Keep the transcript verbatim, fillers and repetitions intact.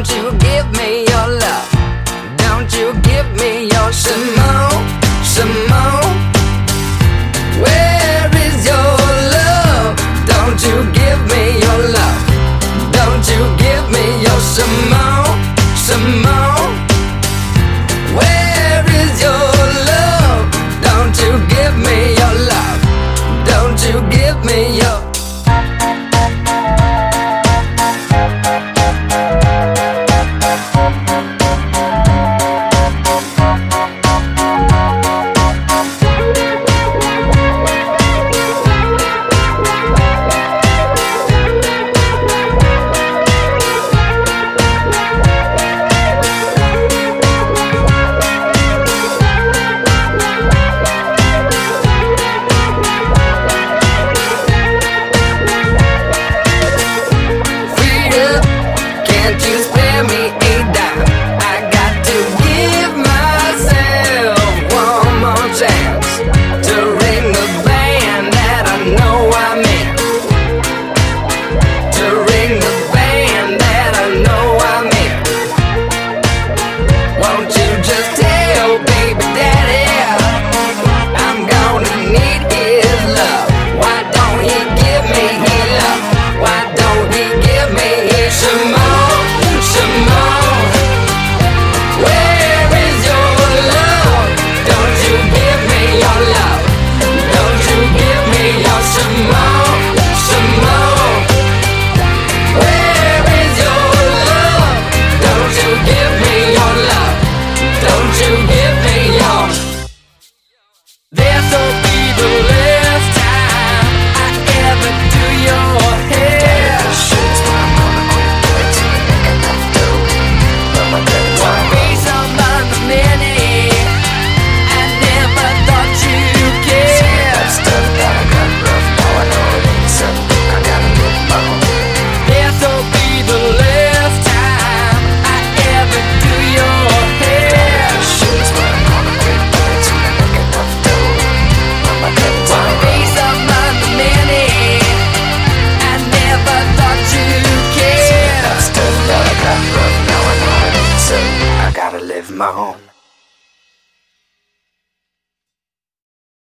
Don't you give me your love. Don't you give me your Simone, Simone. Where is your love? Don't you give me your love. Don't you give me your Simone, Simone. Where is your love? Don't you give me your love. Don't you give me your Can't you spare me a dime? I got to give myself one more chance to ring the band that I know I'm in. To ring the band that I know I'm in. Won't you just tell baby daddy I'm gonna need his love? Why don't he give me his love? Why don't he give me his Simone? Simone, where is your love? Don't you give me your love. Don't you give me your Simone, Simone. Where is your love? Don't you give me your love. Don't you give me your. This'll be the last time I ever do your hair. Live my own.